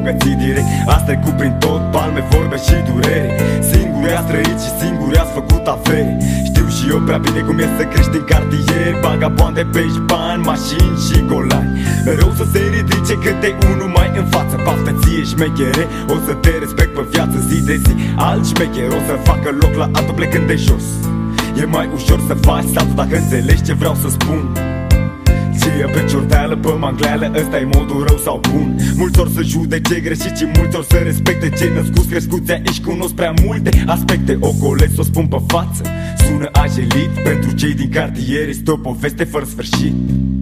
bogății direct. Ați trecut prin tot, palme, vorbe și durere. Singuri ați trăit și singuri ați făcut afere. Știu și eu prea bine cum e să crești în cartier. Vagabonde, pești, bani, mașini și golani. Mereu să se ridice câte unul mai în față. Baftă ție șmechere, o să te respect pe viață zi de zi. Alt șmecher o să facă loc la altul plecând de jos. E mai ușor să faci saltul dacă înțelegi ce vreau să spun. Ție pe ciorteală, pe mangleală, ăsta e modul rău sau bun. Mulți ori să judece greșit și mulți ori să respecte. Cei născuți, crescuți aici cunosc prea multe aspecte. Ocolesc, o spun pe față, sună ajelit. Pentru cei din cartier este o poveste fără sfârșit.